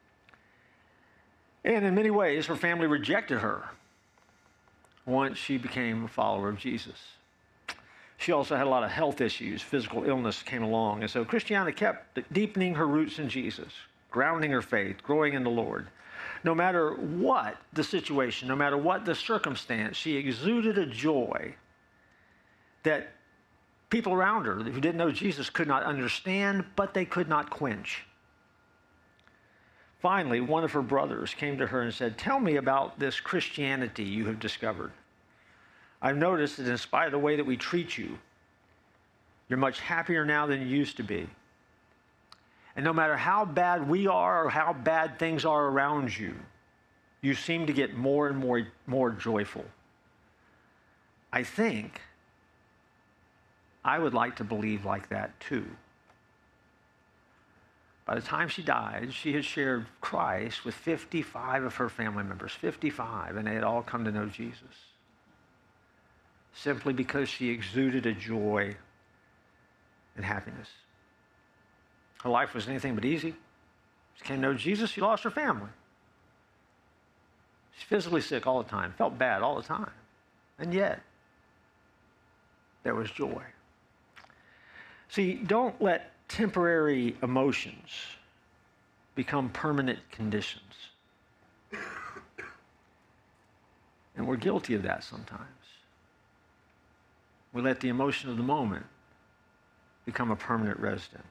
And in many ways, her family rejected her once she became a follower of Jesus. She also had a lot of health issues. Physical illness came along. And so Christiana kept deepening her roots in Jesus, grounding her faith, growing in the Lord. No matter what the situation, no matter what the circumstance, she exuded a joy that people around her who didn't know Jesus could not understand, but they could not quench. Finally, one of her brothers came to her and said, "Tell me about this Christianity you have discovered. I've noticed that in spite of the way that we treat you, you're much happier now than you used to be. And no matter how bad we are or how bad things are around you, you seem to get more and more, more joyful. I think I would like to believe like that too." By the time she died, she had shared Christ with fifty-five of her family members, fifty-five, and they had all come to know Jesus. Simply because she exuded a joy and happiness. Her life was anything but easy. She came to know Jesus, she lost her family. She's physically sick all the time, felt bad all the time. And yet, there was joy. See, don't let temporary emotions become permanent conditions. And we're guilty of that sometimes. We let the emotion of the moment become a permanent resident.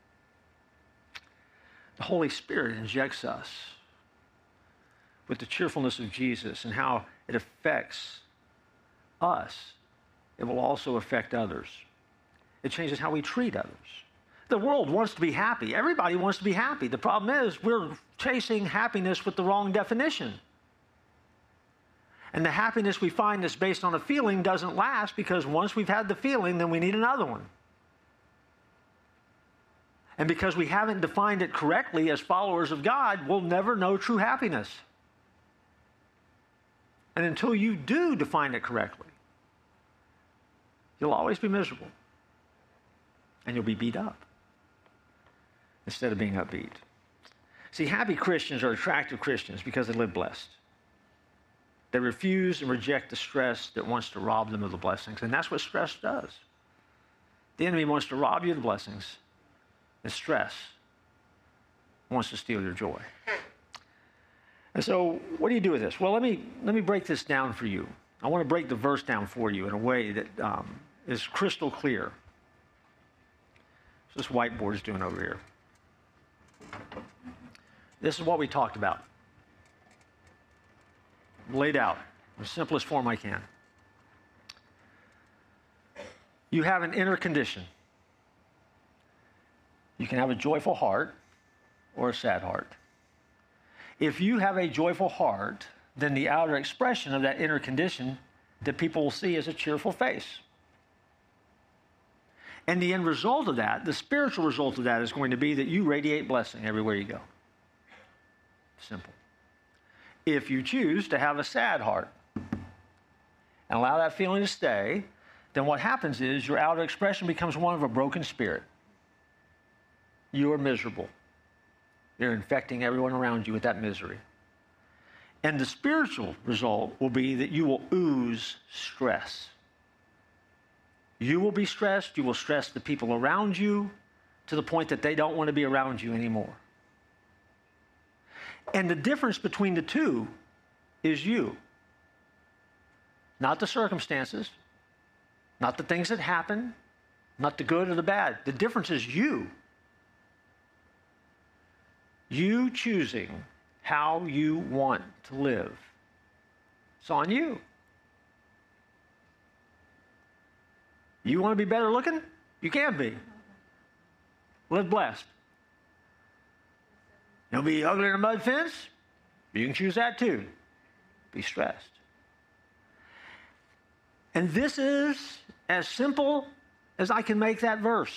The Holy Spirit injects us with the cheerfulness of Jesus and how it affects us. It will also affect others. It changes how we treat others. The world wants to be happy. Everybody wants to be happy. The problem is we're chasing happiness with the wrong definition. And the happiness we find that's based on a feeling doesn't last, because once we've had the feeling, then we need another one. And because we haven't defined it correctly as followers of God, we'll never know true happiness. And until you do define it correctly, you'll always be miserable. And you'll be beat up instead of being upbeat. See, happy Christians are attractive Christians because they live blessed. They refuse and reject the stress that wants to rob them of the blessings. And that's what stress does. The enemy wants to rob you of the blessings. And stress wants to steal your joy. And so what do you do with this? Well, let me, let me break this down for you. I want to break the verse down for you in a way that um, is crystal clear. So this whiteboard is doing over here. This is what we talked about. Laid out in the simplest form I can. You have an inner condition. You can have a joyful heart or a sad heart. If you have a joyful heart, then the outer expression of that inner condition that people will see is a cheerful face. And the end result of that, the spiritual result of that, is going to be that you radiate blessing everywhere you go. Simple. If you choose to have a sad heart and allow that feeling to stay, then what happens is your outer expression becomes one of a broken spirit. You are miserable. You're infecting everyone around you with that misery. And the spiritual result will be that you will ooze stress. You will be stressed. You will stress the people around you to the point that they don't want to be around you anymore. And the difference between the two is you. Not the circumstances, not the things that happen, not the good or the bad. The difference is you. You choosing how you want to live. It's on you. You want to be better looking? You can be. Live blessed. You'll be ugly in a mud fence? You can choose that too. Be stressed. And this is as simple as I can make that verse.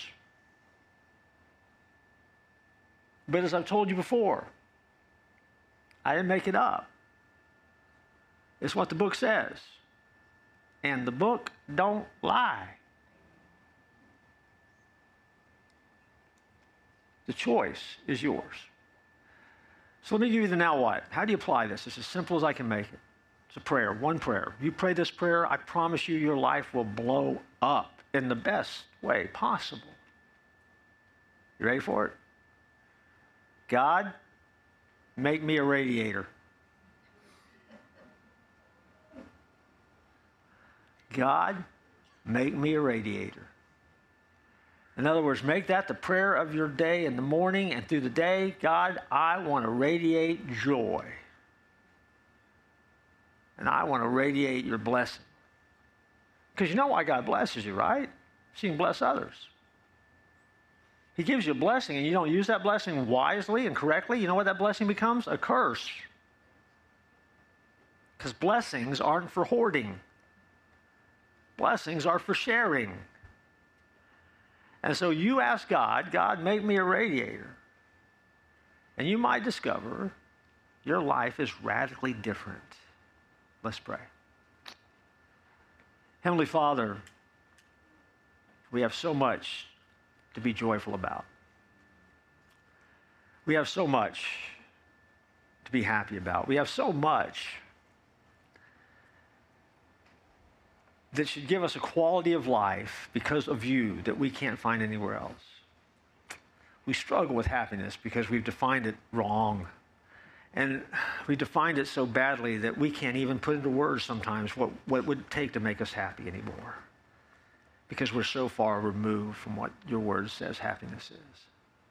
But as I've told you before, I didn't make it up. It's what the book says. And the book don't lie. The choice is yours. So let me give you the now what. How do you apply this? It's as simple as I can make it. It's a prayer, one prayer. You pray this prayer, I promise you your life will blow up. in the best way possible. You ready for it? God, make me a radiator. God, make me a radiator. In other words, make that the prayer of your day in the morning and through the day. God, I want to radiate joy. And I want to radiate your blessing. Because you know why God blesses you, right? So you can bless others. He gives you a blessing and you don't use that blessing wisely and correctly. You know what that blessing becomes? A curse. Because blessings aren't for hoarding. Blessings are for sharing. And so you ask God, God, make me a radiator. And you might discover your life is radically different. Let's pray. Heavenly Father, we have so much to be joyful about. We have so much to be happy about. We have so much that should give us a quality of life because of you that we can't find anywhere else. We struggle with happiness because we've defined it wrong. And we defined it so badly that we can't even put into words sometimes what, what it would take to make us happy anymore. Because we're so far removed from what your word says happiness is.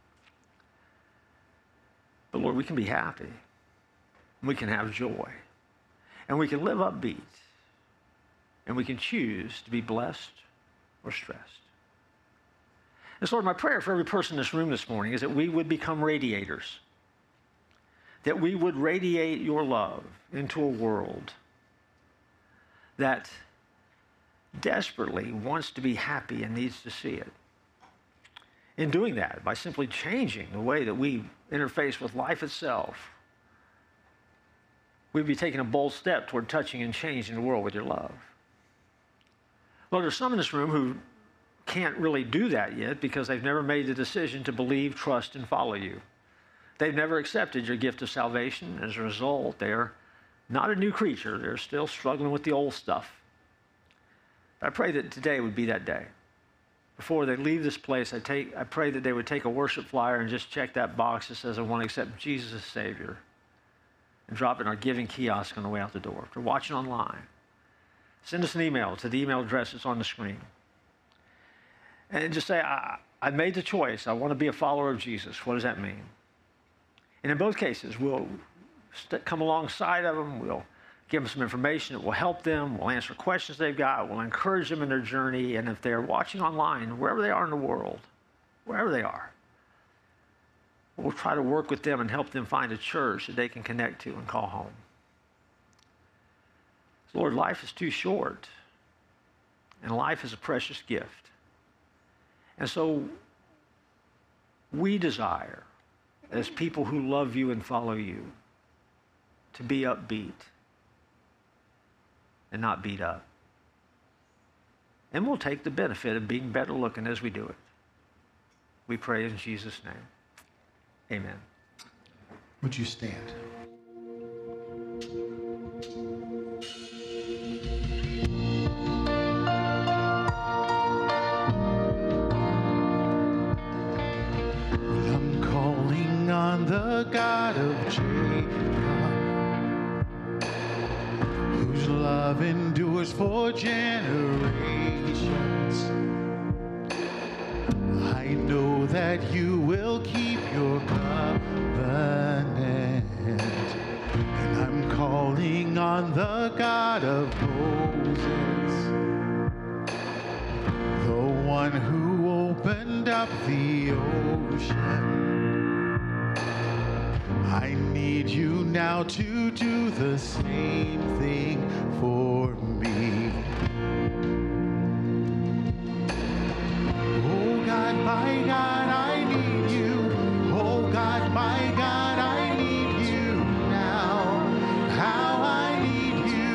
But Lord, we can be happy. We can have joy. And we can live upbeat. And we can choose to be blessed or stressed. And so, Lord, my prayer for every person in this room this morning is that we would become radiators. That we would radiate your love into a world that desperately wants to be happy and needs to see it. In doing that, by simply changing the way that we interface with life itself, we'd be taking a bold step toward touching and changing the world with your love. Lord, there's some in this room who can't really do that yet because they've never made the decision to believe, trust, and follow you. They've never accepted your gift of salvation. As a result, they're not a new creature. They're still struggling with the old stuff. I pray that today would be that day. Before they leave this place, I, take, I pray that they would take a worship flyer and just check that box that says, I want to accept Jesus as Savior, and drop it in our giving kiosk on the way out the door. If you're watching online, send us an email to the email address that's on the screen. And just say, I, I made the choice. I want to be a follower of Jesus. What does that mean? And in both cases, we'll st- come alongside of them. We'll give them some information that will help them. We'll answer questions they've got. We'll encourage them in their journey. And if they're watching online, wherever they are in the world, wherever they are, we'll try to work with them and help them find a church that they can connect to and call home. Lord, life is too short, and life is a precious gift. And so we desire, as people who love you and follow you, to be upbeat and not beat up. And we'll take the benefit of being better looking as we do it. We pray in Jesus' name. Amen. Would you stand? The God of Jacob, whose love endures for generations. I know that you will keep your covenant, and I'm calling on the God of Moses, the one who opened up the ocean. I need you now to do the same thing for me. Oh God, my God, I need you. Oh God, my God, I need you now. How I need you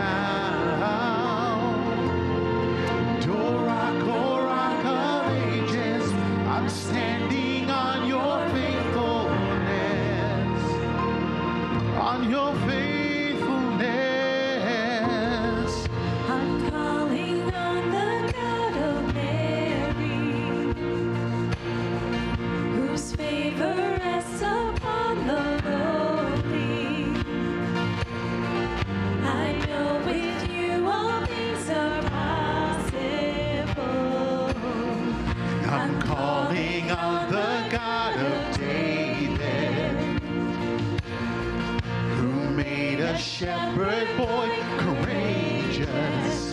now. Oh rock, oh rock of ages, I'm standing on your faithfulness. On your faithfulness, I'm calling on the God of shepherd boy, courageous.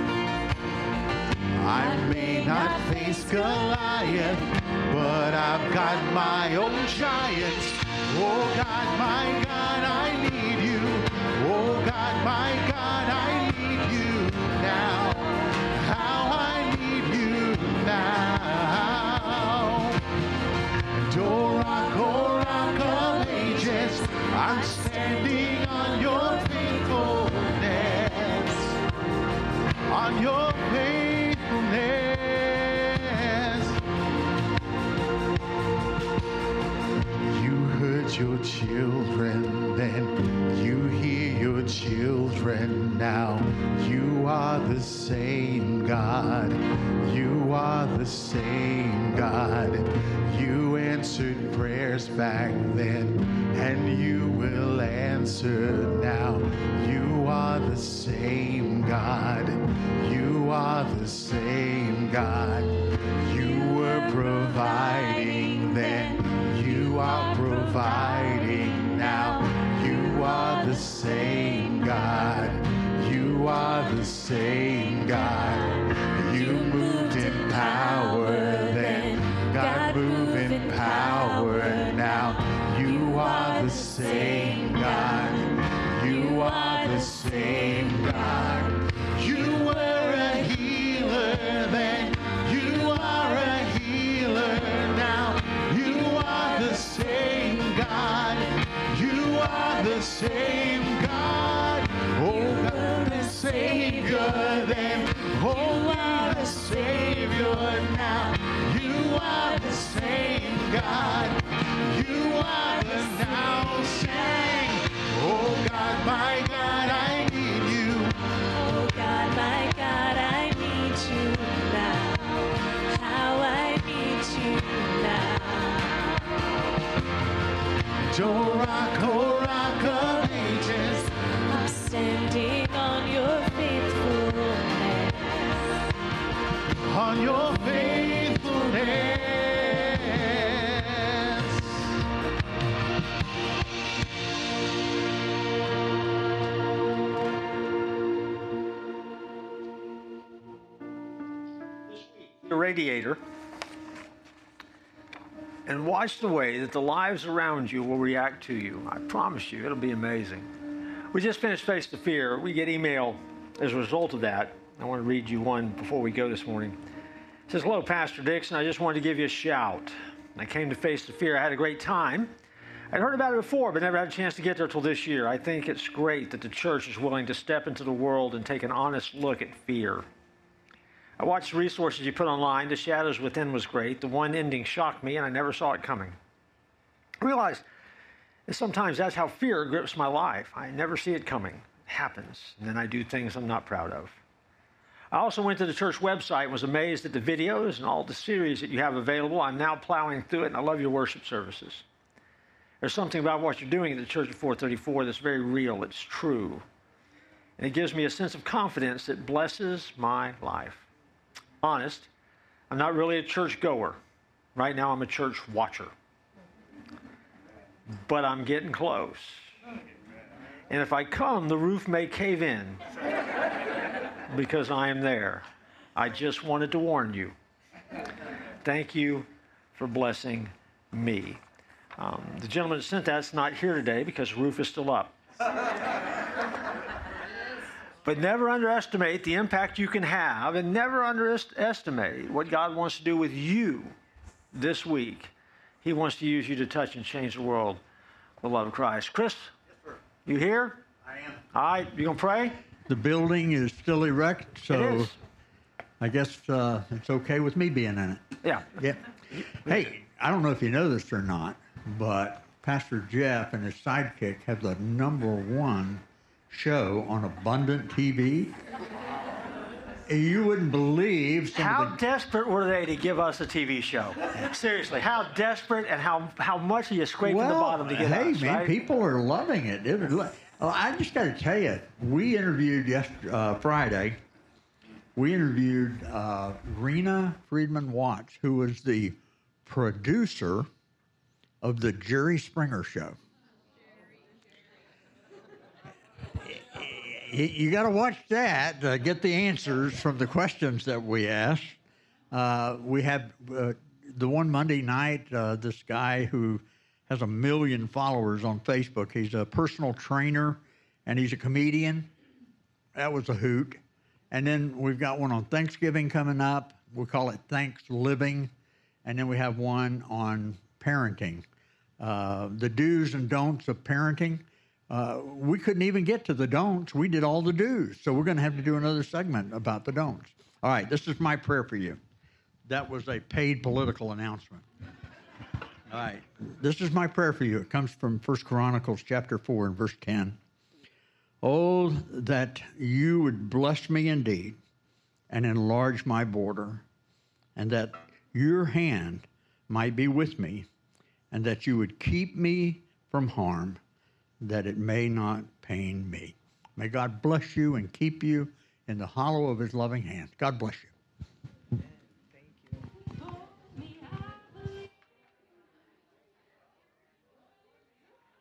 I may not face Goliath, but I've got my own giants. Oh God, my God, I need you. Oh God, my God, I need you now. How I need you now. And oh rock, oh rock of ages, I'm standing on your faithfulness. On your faithfulness. You heard your children then, you hear your children now. You are the same God. You are the same God. You answered prayers back then, and you will answer now. You are the same God. You are the same God. You were providing then. You are providing now. You are the same God. You are the same God. You moved in power then. God, move in power now. You are the same God. You are the same God. You were a healer then. You are a healer now. You are the same God. You are the same God. Oh God, the Savior then. Oh God, the Savior now. You are the same God. You are the now same. Oh God, my God, I need you. Oh God, my God, I need you now. How I need you now. Oh rock, oh rock of ages, I'm standing on your faithfulness. on your faithfulness. The radiator and watch the way that the lives around you will react to you. I promise you, it'll be amazing. We just finished Face the Fear. We get email as a result of that. I want to read you one before we go this morning. It says, hello, Pastor Dixon. I just wanted to give you a shout. I came to Face the Fear. I had a great time. I'd heard about it before, but never had a chance to get there till this year. I think it's great that the church is willing to step into the world and take an honest look at fear. I watched the resources you put online. The Shadows Within was great. The one ending shocked me, and I never saw it coming. I realized that sometimes that's how fear grips my life. I never see it coming. It happens, and then I do things I'm not proud of. I also went to the church website and was amazed at the videos and all the series that you have available. I'm now plowing through it, and I love your worship services. There's something about what you're doing at the Church of four thirty-four that's very real. It's true. And it gives me a sense of confidence that blesses my life. Honest, I'm not really a church goer. Right now, I'm a church watcher. But I'm getting close. And if I come, the roof may cave in because I am there. I just wanted to warn you. Thank you for blessing me. Um, the gentleman that sent that's not here today because the roof is still up. But never underestimate the impact you can have, and never underestimate what God wants to do with you this week. He wants to use you to touch and change the world with the love of Christ. Chris, yes, you here? I am. All right, you gonna pray? The building is still erect, It so is. I guess uh, it's okay with me being in it. Yeah. Yeah. Hey, I don't know if you know this or not, but Pastor Jeff and his sidekick have the number one show on Abundant T V. You wouldn't believe some How of the... desperate were they to give us a T V show? Seriously, how desperate and how, how much are you scraping well, the bottom to get hey, us, man, right? people are loving it. It was, oh, I just got to tell you, we interviewed yesterday, uh, Friday, we interviewed uh, Rena Friedman Watts, who was the producer of the Jerry Springer Show. you, you got to watch that to get the answers from the questions that we ask. Uh, we have uh, the one Monday night, uh, this guy who has a million followers on Facebook. He's a personal trainer, and he's a comedian. That was a hoot. And then we've got one on Thanksgiving coming up. We call it Thanks Living. And then we have one on parenting, uh, the do's and don'ts of parenting. Uh, we couldn't even get to the don'ts. We did all the do's. So we're going to have to do another segment about the don'ts. All right, this is my prayer for you. That was a paid political announcement. All right, this is my prayer for you. It comes from First Chronicles chapter four and verse ten. Oh, that you would bless me indeed and enlarge my border, and that your hand might be with me, and that you would keep me from harm, that it may not pain me. May God bless you and keep you in the hollow of his loving hand. God bless you.